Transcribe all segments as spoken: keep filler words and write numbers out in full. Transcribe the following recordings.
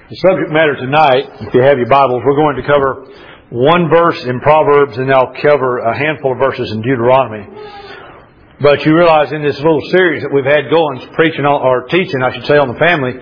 The subject matter tonight, if you have your Bibles, we're going to cover one verse in Proverbs and I'll cover a handful of verses in Deuteronomy. But you realize in this little series that we've had going, preaching on, or teaching, I should say, on the family,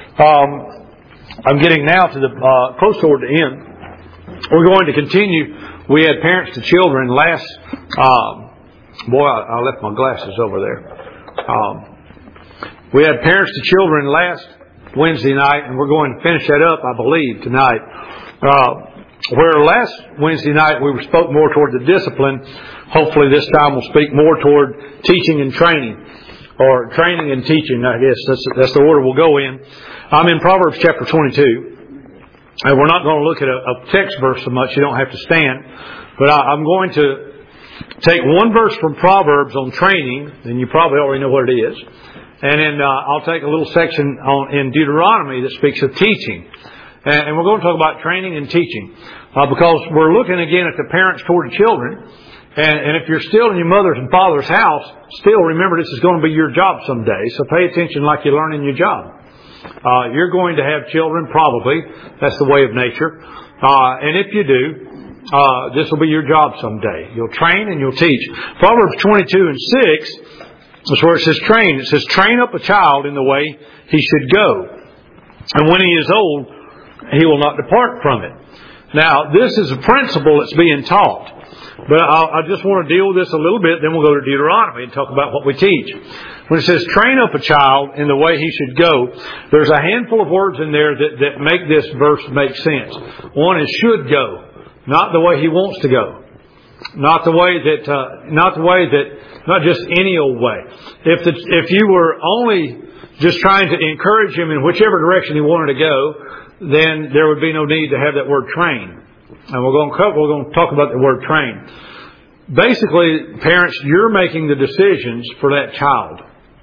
um, I'm getting now to the uh, close toward the end. We're going to continue. We had parents to children last. Um, boy, I, I left my glasses over there. Um, we had parents to children last Wednesday night, and we're going to finish that up, I believe, tonight. Uh, where last Wednesday night we spoke more toward the discipline, hopefully this time we'll speak more toward teaching and training, or training and teaching, I guess. That's, that's the order we'll go in. I'm in Proverbs chapter twenty-two, and we're not going to look at a, a text verse so much. You don't have to stand. But I, I'm going to take one verse from Proverbs on training, and you probably already know what it is. And then uh, I'll take a little section on in Deuteronomy that speaks of teaching. And, and we're going to talk about training and teaching. Uh, because we're looking again at the parents toward the children. And, and if you're still in your mother's and father's house, still remember this is going to be your job someday. So pay attention like you learn in your job. Uh, you're going to have children, probably. That's the way of nature. Uh, and if you do, uh, this will be your job someday. You'll train and you'll teach. Proverbs twenty-two and six... That's where it says train. It says, train up a child in the way he should go. And when he is old, he will not depart from it. Now, this is a principle that's being taught. But I, I just want to deal with this a little bit, then we'll go to Deuteronomy and talk about what we teach. When it says, train up a child in the way he should go, there's a handful of words in there that, that make this verse make sense. One is should go, not the way he wants to go. Not the way that, uh, not the way that, not just any old way. If the, if you were only just trying to encourage him in whichever direction he wanted to go, then there would be no need to have that word train. And we're going to cover, we're going to talk about the word train. Basically, parents, you're making the decisions for that child.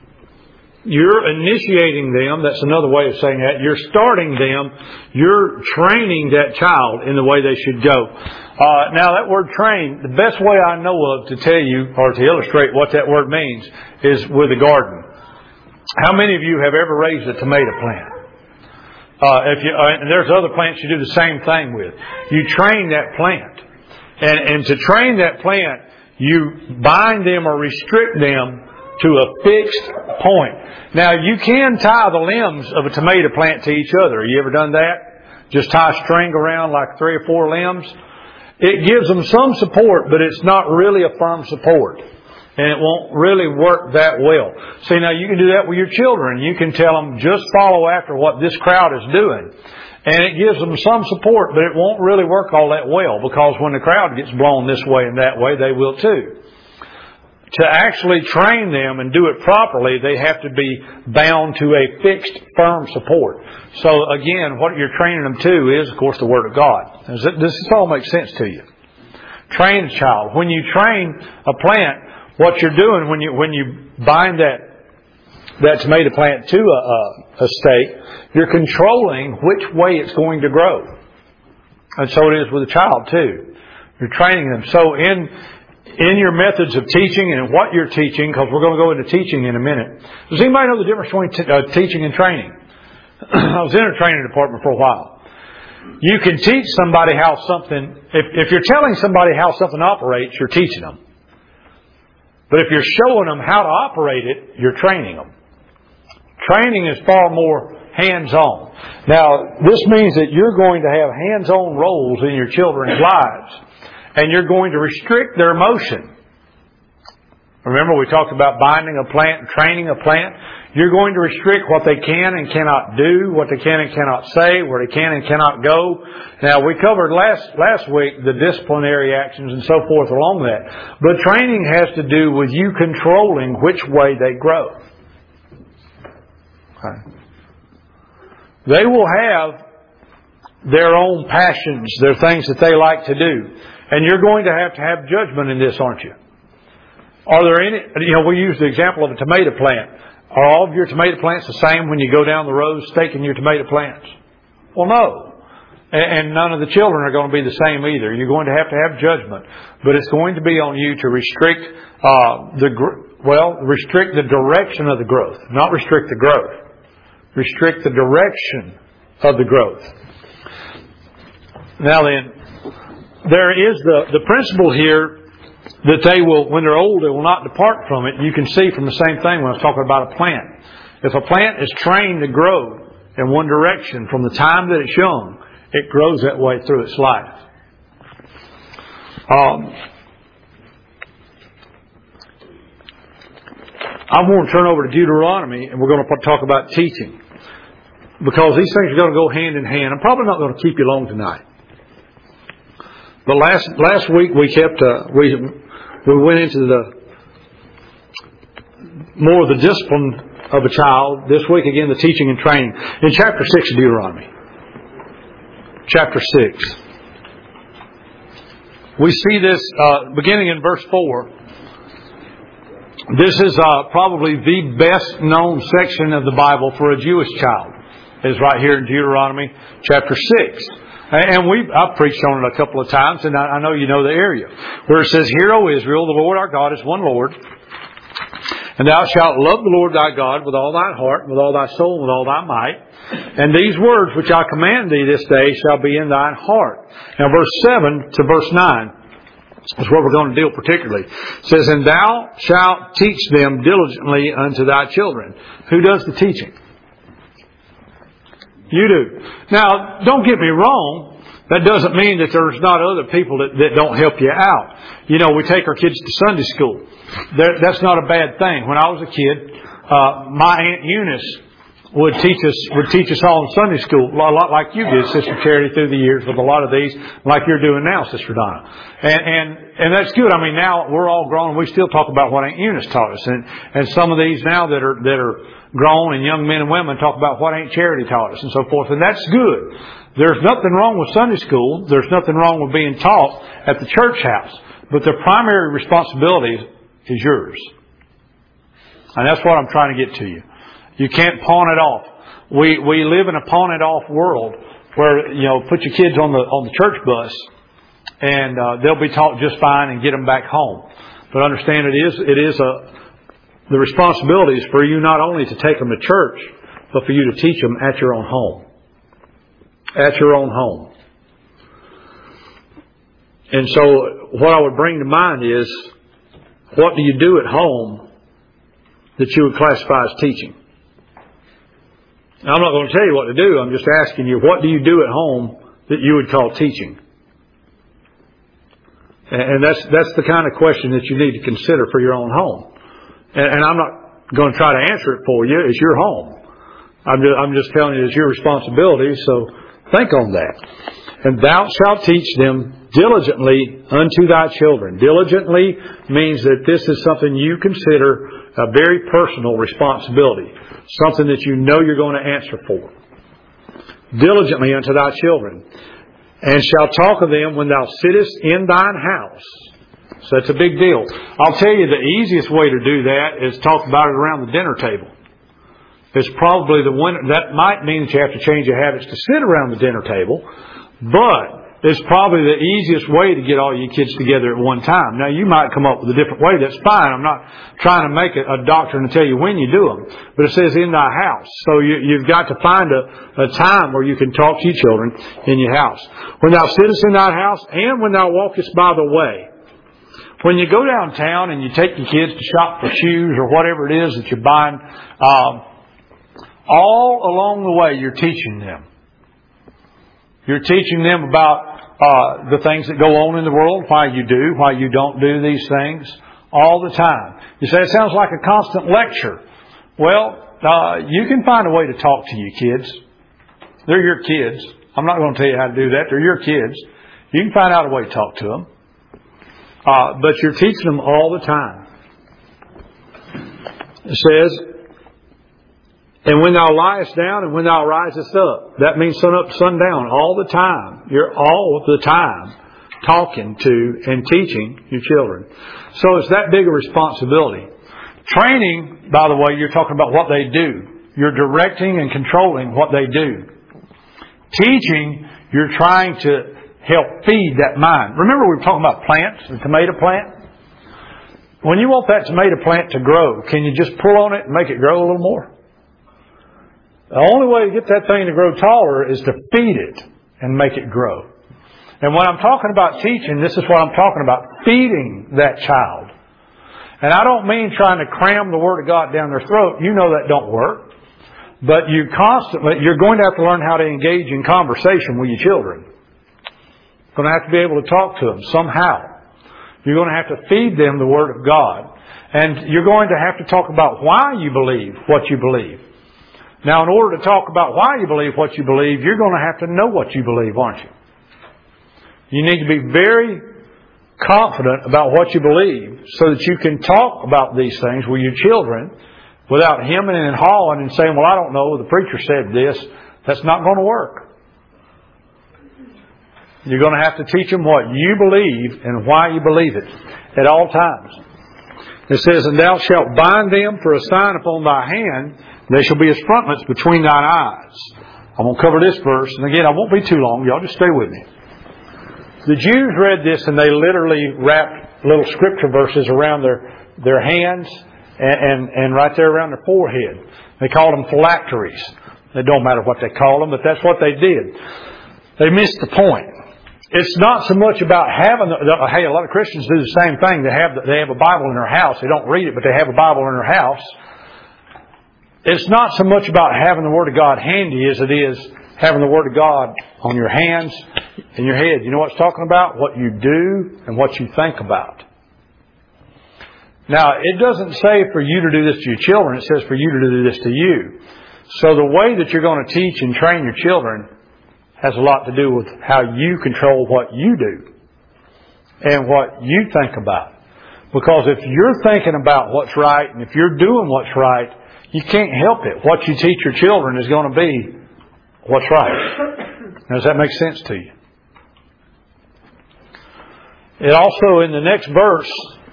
You're initiating them. That's another way of saying that. You're starting them. You're training that child in the way they should go. Uh, now, that word train, the best way I know of to tell you or to illustrate what that word means is with a garden. How many of you have ever raised a tomato plant? Uh, if you, uh, and there's other plants you do the same thing with. You train that plant. And, and to train that plant, you bind them or restrict them to a fixed point. Now, you can tie the limbs of a tomato plant to each other. Have you ever done that? Just tie a string around like three or four limbs. It gives them some support, but it's not really a firm support. And it won't really work that well. See, now you can do that with your children. You can tell them, just follow after what this crowd is doing. And it gives them some support, but it won't really work all that well, because when the crowd gets blown this way and that way, they will too. To actually train them and do it properly, they have to be bound to a fixed, firm support. So again, what you're training them to is, of course, the Word of God. Does this all make sense to you? Train a child. When you train a plant, what you're doing when you when you bind that that tomato plant to a, a, a stake, you're controlling which way it's going to grow. And so it is with a child too. You're training them. So in In your methods of teaching and in what you're teaching, because we're going to go into teaching in a minute. Does anybody know the difference between t- uh, teaching and training? I was in a training department for a while. You can teach somebody how something, if, if you're telling somebody how something operates, you're teaching them. But if you're showing them how to operate it, you're training them. Training is far more hands-on. Now, this means that you're going to have hands-on roles in your children's lives. And you're going to restrict their motion. Remember, we talked about binding a plant, training a plant. You're going to restrict what they can and cannot do, what they can and cannot say, where they can and cannot go. Now, we covered last last week the disciplinary actions and so forth along that. But training has to do with you controlling which way they grow. Okay. They will have their own passions, their things that they like to do. And you're going to have to have judgment in this, aren't you? Are there any, you know, we use the example of a tomato plant. Are all of your tomato plants the same when you go down the road staking your tomato plants? Well, no. And none of the children are going to be the same either. You're going to have to have judgment. But it's going to be on you to restrict, uh, the, well, restrict the direction of the growth. Not restrict the growth. Restrict the direction of the growth. Now then, there is the, the principle here that they will, when they're old, they will not depart from it. You can see from the same thing when I was talking about a plant. If a plant is trained to grow in one direction from the time that it's young, it grows that way through its life. Um, I want to turn over to Deuteronomy, and we're going to talk about teaching, because these things are going to go hand in hand. I'm probably not going to keep you long tonight. But last last week we kept uh, we we went into the more of the discipline of a child. This week again, the teaching and training in chapter six of Deuteronomy. Chapter six, we see this uh, beginning in verse four. This is uh, probably the best known section of the Bible for a Jewish child. It's right here in Deuteronomy chapter six. And we I've preached on it a couple of times, and I know you know the area, where it says, Hear, O Israel, the Lord our God is one Lord, and thou shalt love the Lord thy God with all thy heart, with all thy soul, and with all thy might. And these words which I command thee this day shall be in thine heart. Now verse seven to verse nine is what we're going to deal particularly. It says, And thou shalt teach them diligently unto thy children. Who does the teaching? You do. Now, don't get me wrong. That doesn't mean that there's not other people that, that don't help you out. You know, we take our kids to Sunday school. That, that's not a bad thing. When I was a kid, uh, my Aunt Eunice would teach us would teach us all in Sunday school, a lot like you did, Sister Charity, through the years with a lot of these, like you're doing now, Sister Donna. And and and that's good. I mean, now we're all grown, and we still talk about what Aunt Eunice taught us. And and some of these now that are that are grown and young men and women talk about what Aunt Charity taught us and so forth. And that's good. There's nothing wrong with Sunday school. There's nothing wrong with being taught at the church house. But the primary responsibility is yours. And that's what I'm trying to get to you. You can't pawn it off. We we live in a pawn it off world where, you know, put your kids on the on the church bus and uh, they'll be taught just fine and get them back home. But understand, it is it is a the responsibility is for you not only to take them to church, but for you to teach them at your own home. At your own home. And so what I would bring to mind is, what do you do at home that you would classify as teaching? Now, I'm not going to tell you what to do. I'm just asking you, what do you do at home that you would call teaching? And that's that's the kind of question that you need to consider for your own home. And I'm not going to try to answer it for you. It's your home. I'm just, I'm just telling you it's your responsibility, so think on that. And thou shalt teach them diligently unto thy children. Diligently means that this is something you consider a very personal responsibility. Something that you know you're going to answer for. Diligently unto thy children. And shalt talk of them when thou sittest in thine house. So that's a big deal. I'll tell you the easiest way to do that is talk about it around the dinner table. It's probably the one that might mean that you have to change your habits to sit around the dinner table, but it's probably the easiest way to get all your kids together at one time. Now, you might come up with a different way. That's fine. I'm not trying to make it a doctrine to tell you when you do them, but it says in thy house. So you, you've got to find a, a time where you can talk to your children in your house. When thou sittest in thy house, and when thou walkest by the way. When you go downtown and you take your kids to shop for shoes or whatever it is that you're buying, um, all along the way you're teaching them. You're teaching them about uh, the things that go on in the world, why you do, why you don't do these things, all the time. You say, it sounds like a constant lecture. Well, uh, you can find a way to talk to your kids. They're your kids. I'm not going to tell you how to do that. They're your kids. You can find out a way to talk to them. Uh, but you're teaching them all the time. It says, and when thou liest down and when thou risest up. That means sun up, sun down, all the time. You're all the time talking to and teaching your children. So it's that big a responsibility. Training, by the way, you're talking about what they do. You're directing and controlling what they do. Teaching, you're trying to help feed that mind. Remember we were talking about plants, the tomato plant? When you want that tomato plant to grow, can you just pull on it and make it grow a little more? The only way to get that thing to grow taller is to feed it and make it grow. And when I'm talking about teaching, this is what I'm talking about, feeding that child. And I don't mean trying to cram the Word of God down their throat. You know that don't work. But you constantly, you're going to have to learn how to engage in conversation with your children. You're going to have to be able to talk to them somehow. You're going to have to feed them the Word of God. And you're going to have to talk about why you believe what you believe. Now, in order to talk about why you believe what you believe, you're going to have to know what you believe, aren't you? You need to be very confident about what you believe so that you can talk about these things with your children without hemming and hawing and saying, well, I don't know, the preacher said this. That's not going to work. You're going to have to teach them what you believe and why you believe it at all times. It says, and thou shalt bind them for a sign upon thy hand. They shall be as frontlets between thine eyes. I'm going to cover this verse. And again, I won't be too long. Y'all just stay with me. The Jews read this and they literally wrapped little scripture verses around their, their hands and, and, and right there around their forehead. They called them phylacteries. It don't matter what they call them, but that's what they did. They missed the point. It's not so much about having the, the, hey, a lot of Christians do the same thing. They have they have a Bible in their house. They don't read it, but they have a Bible in their house. It's not so much about having the Word of God handy as it is having the Word of God on your hands and your head. You know what it's talking about? What you do and what you think about. Now, it doesn't say for you to do this to your children. It says for you to do this to you. So the way that you're going to teach and train your children has a lot to do with how you control what you do and what you think about. Because if you're thinking about what's right and if you're doing what's right, you can't help it. What you teach your children is going to be what's right. Now, does that make sense to you? It also, in the next verse,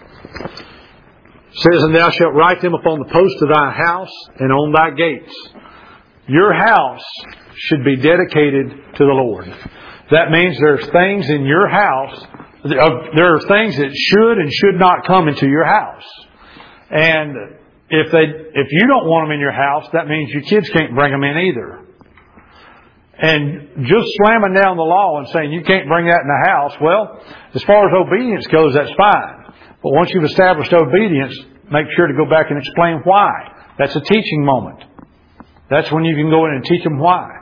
says, and thou shalt write them upon the posts of thy house and on thy gates. Your house should be dedicated to the Lord. That means there's things in your house, there are things that should and should not come into your house. And if they, if you don't want them in your house, that means your kids can't bring them in either. And just slamming down the law and saying you can't bring that in the house, well, as far as obedience goes, that's fine. But once you've established obedience, make sure to go back and explain why. That's a teaching moment. That's when you can go in and teach them why.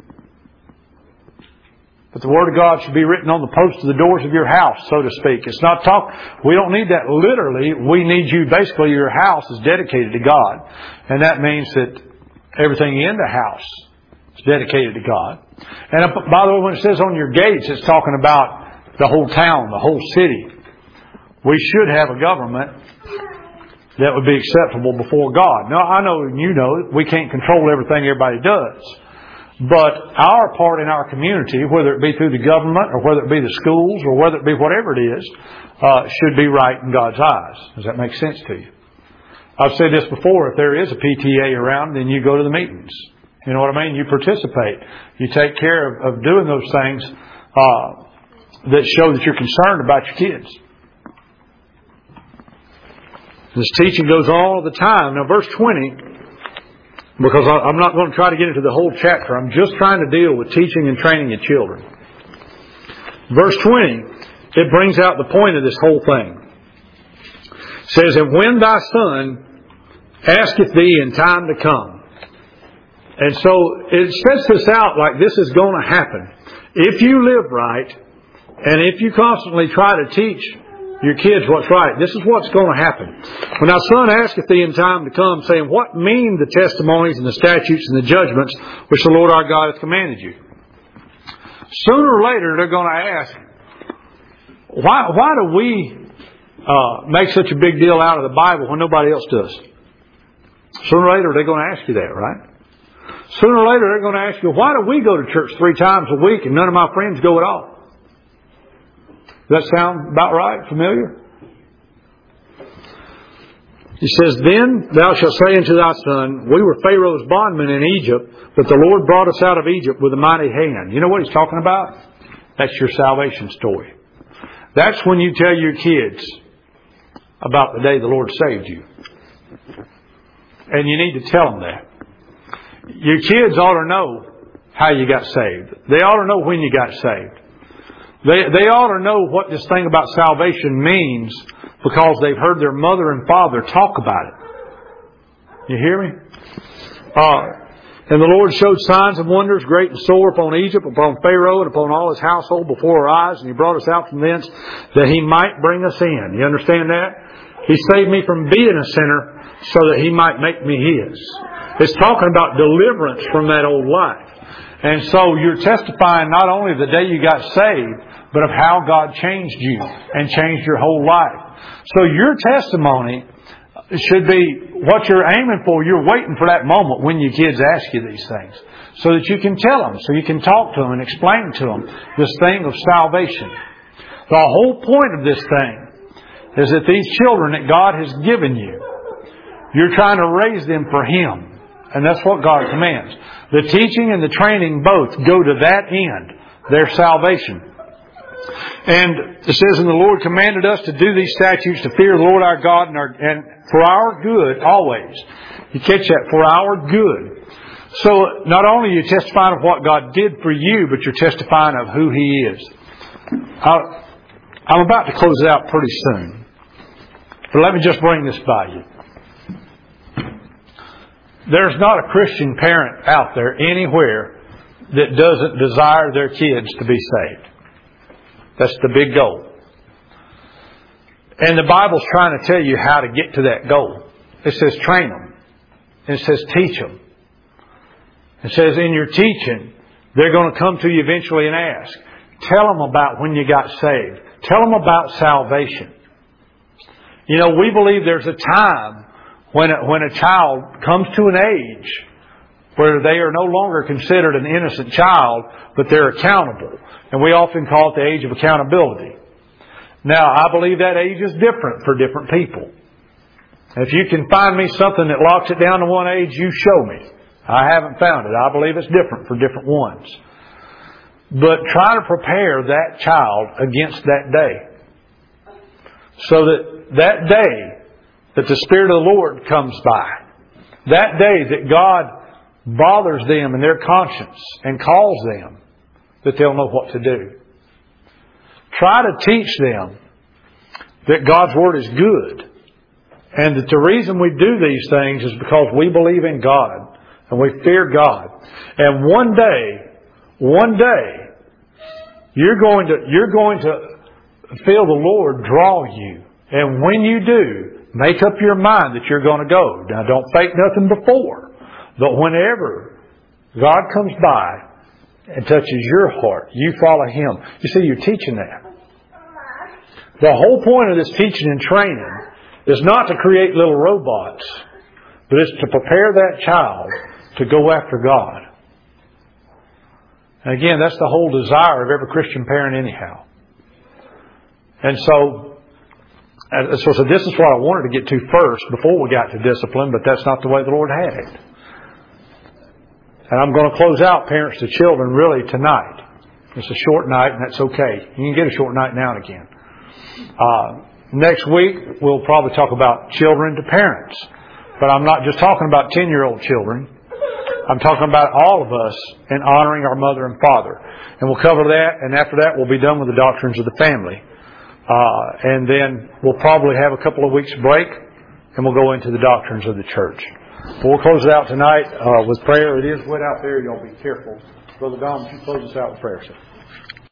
But the Word of God should be written on the posts of the doors of your house, so to speak. It's not talk. We don't need that literally. We need you, basically, your house is dedicated to God. And that means that everything in the house is dedicated to God. And by the way, when it says on your gates, it's talking about the whole town, the whole city. We should have a government that would be acceptable before God. Now, I know and you know we can't control everything everybody does. But our part in our community, whether it be through the government or whether it be the schools or whether it be whatever it is, uh, should be right in God's eyes. Does that make sense to you? I've said this before. If there is a P T A around, then you go to the meetings. You know what I mean? You participate. You take care of, of doing those things uh, that show that you're concerned about your kids. This teaching goes on all the time. Now, verse twenty, because I'm not going to try to get into the whole chapter. I'm just trying to deal with teaching and training your children. Verse twenty, it brings out the point of this whole thing. It says, and when thy son asketh thee in time to come. And so it sets this out like this is going to happen. If you live right, and if you constantly try to teach your kids what's right, this is what's going to happen. When thy son asketh thee in time to come, saying, what mean the testimonies and the statutes and the judgments which the Lord our God hath commanded you? Sooner or later they're going to ask, why, why do we uh, make such a big deal out of the Bible when nobody else does? Sooner or later they're going to ask you that, right? Sooner or later they're going to ask you, why do we go to church three times a week and none of my friends go at all? Does that sound about right? Familiar? He says, then thou shalt say unto thy son, we were Pharaoh's bondmen in Egypt, but the Lord brought us out of Egypt with a mighty hand. You know what he's talking about? That's your salvation story. That's when you tell your kids about the day the Lord saved you. And you need to tell them that. Your kids ought to know how you got saved. They ought to know when you got saved. They, they ought to know what this thing about salvation means because they've heard their mother and father talk about it. You hear me? Uh, and the Lord showed signs and wonders great and sore upon Egypt, upon Pharaoh, and upon all his household before our eyes. And He brought us out from thence that He might bring us in. You understand that? He saved me from being a sinner so that He might make me His. It's talking about deliverance from that old life. And so you're testifying not only the day you got saved, but of how God changed you and changed your whole life. So your testimony should be what you're aiming for. You're waiting for that moment when your kids ask you these things, so that you can tell them, so you can talk to them and explain to them this thing of salvation. The whole point of this thing is that these children that God has given you, you're trying to raise them for Him. And that's what God commands. The teaching and the training both go to that end, their salvation. And it says, and the Lord commanded us to do these statutes, to fear the Lord our God, and, our, and for our good always. You catch that? For our good. So not only are you testifying of what God did for you, but you're testifying of who He is. I, I'm about to close it out pretty soon. But let me just bring this by you. There's not a Christian parent out there anywhere that doesn't desire their kids to be saved. That's the big goal. And the Bible's trying to tell you how to get to that goal. It says train them. It says teach them. It says in your teaching, they're going to come to you eventually and ask. Tell them about when you got saved. Tell them about salvation. You know, we believe there's a time when a, when a child comes to an age where they are no longer considered an innocent child, but they're accountable. And we often call it the age of accountability. Now, I believe that age is different for different people. If you can find me something that locks it down to one age, you show me. I haven't found it. I believe it's different for different ones. But try to prepare that child against that day. So that that day that the Spirit of the Lord comes by, that day that God bothers them in their conscience and calls them, that they'll know what to do. Try to teach them that God's Word is good, and that the reason we do these things is because we believe in God and we fear God. And one day, one day, you're going to you're going to feel the Lord draw you, and when you do, make up your mind that you're going to go. Now, don't fake nothing before. But whenever God comes by and touches your heart, you follow Him. You see, you're teaching that. The whole point of this teaching and training is not to create little robots, but it's to prepare that child to go after God. And again, that's the whole desire of every Christian parent anyhow. And so, so, so this is what I wanted to get to first before we got to discipline, but that's not the way the Lord had it. And I'm going to close out parents to children really tonight. It's a short night, and that's okay. You can get a short night now and again. Uh, next week, we'll probably talk about children to parents. But I'm not just talking about ten-year-old children. I'm talking about all of us in honoring our mother and father. And we'll cover that, and after that, we'll be done with the doctrines of the family. Uh, and then we'll probably have a couple of weeks break, and we'll go into the doctrines of the church. But we'll close it out tonight uh, with prayer. It is wet out there. Y'all be careful. Brother Dom, would you close us out with prayer, sir?